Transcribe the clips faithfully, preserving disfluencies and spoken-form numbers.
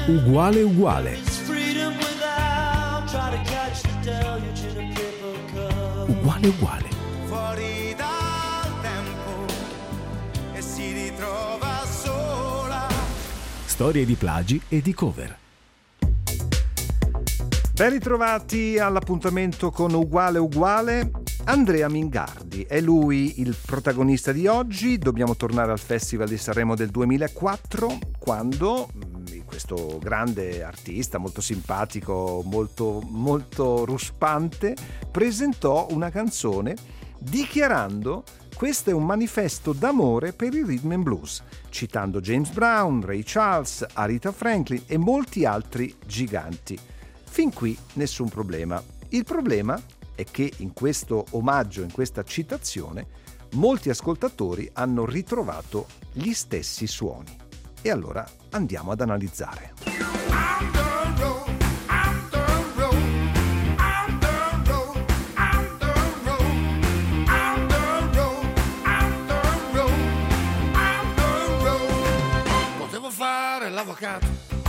Uguale uguale. Uguale uguale. Fuori dal tempo e si ritrova sola. Storie di plagi e di cover. Ben ritrovati all'appuntamento con Uguale Uguale. Andrea Mingardi, è lui il protagonista di oggi. Dobbiamo tornare al Festival di Sanremo del duemilaquattro, quando questo grande artista, molto simpatico, molto, molto ruspante, presentò una canzone dichiarando: questo è un manifesto d'amore per il rhythm and blues, citando James Brown, Ray Charles, Aretha Franklin e molti altri giganti. Fin qui nessun problema. Il problema è che in questo omaggio, in questa citazione, molti ascoltatori hanno ritrovato gli stessi suoni. E allora andiamo ad analizzare. Potevo fare l'avvocato,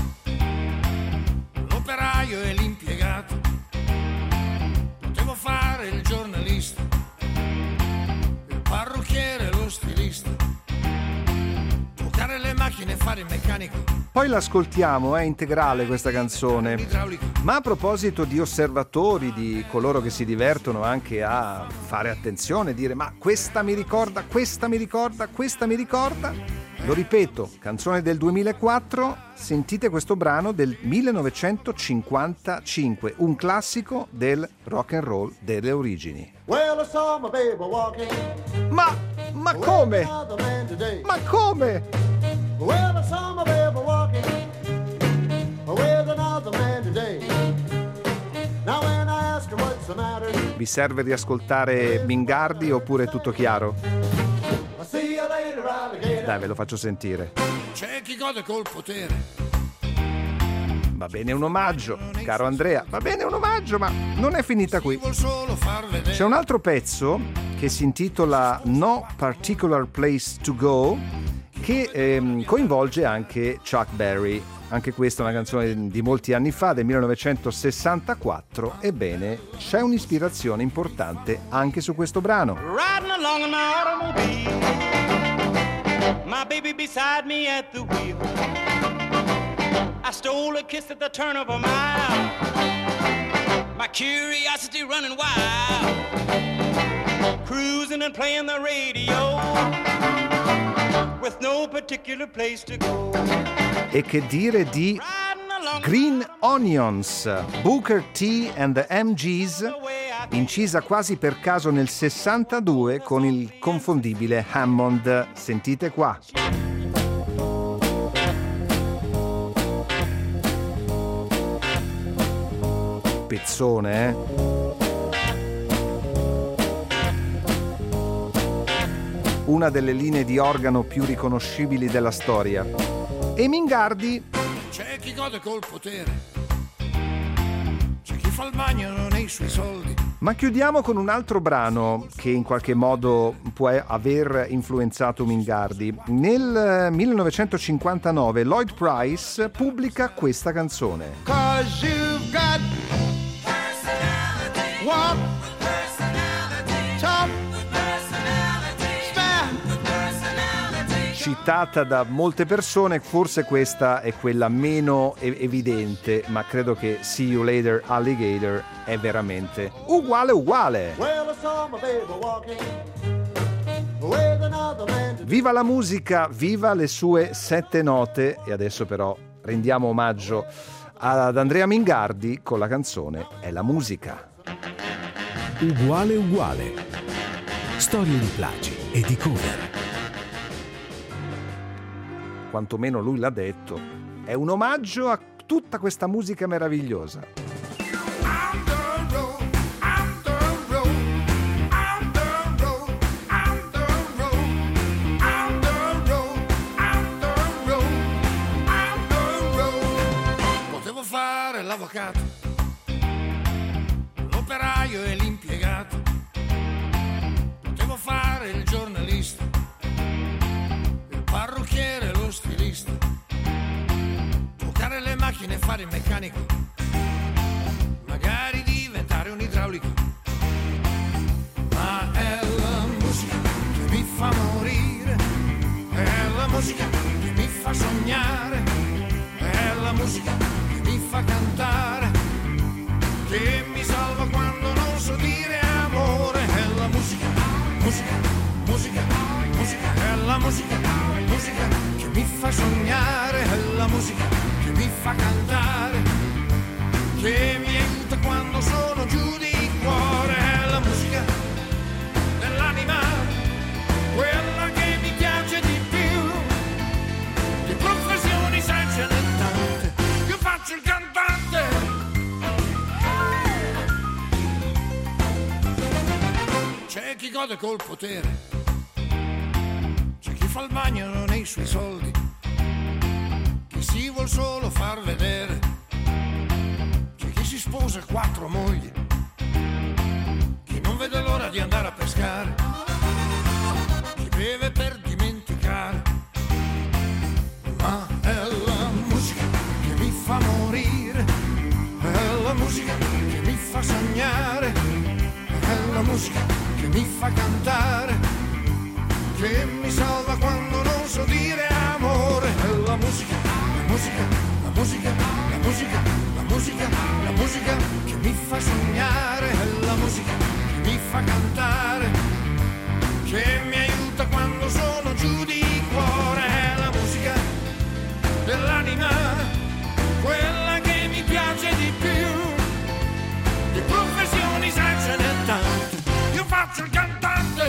l'operaio e l'impiegato. Potevo fare il giornalista, il parrucchiere e lo stilista, toccare le macchine e fare il meccanico. Poi l'ascoltiamo, è integrale questa canzone. Ma a proposito di osservatori, di coloro che si divertono anche a fare attenzione, dire ma questa mi ricorda, questa mi ricorda, questa mi ricorda, lo ripeto, canzone del duemilaquattro, sentite questo brano del millenovecentocinquantacinque, un classico del rock and roll delle origini. Well, I saw my baby walking. Ma, ma come? Ma come? Well, I saw my baby walking with another man today. Now when I ask her what's the matter, Vi serve riascoltare Mingardi oppure è tutto chiaro? I see you later, alligator. Dai, ve lo faccio sentire. C'è chi gode col potere. Va bene un omaggio, caro Andrea, va bene un omaggio, ma non è finita qui. Vuol solo far vedere. C'è un altro pezzo che si intitola No Particular Place to Go, che ehm, coinvolge anche Chuck Berry. Anche questa è una canzone di molti anni fa, del millenovecentosessantaquattro. Ebbene, c'è un'ispirazione importante anche su questo brano. Riding along in my automobile, my baby beside me at the wheel. I stole a kiss at the turn of a mile, my curiosity running wild, cruising and playing the radio, with no particular place to go. E che dire di Green Onions, Booker T and the M Gs, incisa quasi per caso nel sessantadue con il confondibile Hammond. Sentite qua. Pezzone, eh? Una delle linee di organo più riconoscibili della storia. E Mingardi, C'è chi gode col potere, c'è chi fa il bagno non ha i suoi soldi. ma chiudiamo con un altro brano che in qualche modo può aver influenzato Mingardi. Nel millenovecentocinquantanove Lloyd Price pubblica questa canzone. Cause you've got personality. Walk. Personality. Talk. Citata da molte persone, forse questa è quella meno e- evidente, ma credo che See You Later Alligator è veramente uguale uguale. Well, I saw my baby walking with another man today. Viva la musica, viva le sue sette note. E adesso però rendiamo omaggio ad Andrea Mingardi con la canzone È la musica. Uguale uguale. Storie di plagi e di cover. Quantomeno lui l'ha detto, è un omaggio a tutta questa musica meravigliosa. I'm the road, I'm the road, I'm the road, I'm the road, I'm the road, I'm the road, I'm the road. Potevo fare l'avvocato, l'operaio e l'impiegato. Potevo fare il giornalista, il parrucchiere e lo stilista, toccare le macchine fare il meccanico, magari diventare un idraulico, ma è la musica che mi fa morire, è la musica che mi fa sognare, è la musica che mi fa cantare, che mi salva quando non so dire amore, è la musica, musica, musica, musica, è la musica, musica che mi fa sognare, è la musica che mi fa cantare, che mi aiuta quando sono giù di cuore, è la musica dell'anima, quella che mi piace di più, di professioni sai ce n'è tante, io faccio il cantante. C'è chi gode col potere, c'è chi fa il bagno nei suoi soldi, chi si vuol solo far vedere, c'è chi si sposa quattro mogli, chi non vede l'ora di andare a pescare, chi beve per dimenticare, ma è la musica che mi fa morire, è la musica che mi fa sognare, è la musica che mi fa cantare, che mi salva quando non so dire amore, è la musica, la musica, la musica, la musica, la musica, la musica che mi fa sognare, è la musica che mi fa cantare, che mi aiuta quando sono giù di cuore, è la musica dell'anima, quella che mi piace di più, di professioni sai ce n'è tante, io faccio il cantante.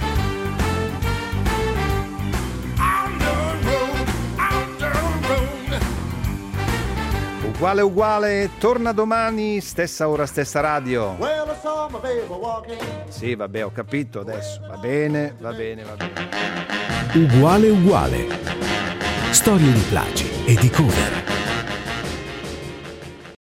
On the road, on the road. Uguale uguale, torna domani, stessa ora, stessa radio. Well, I saw my baby walking. Sì, vabbè, ho capito adesso. Va bene, va bene, va bene. Uguale uguale. Storie di plagi e di cover.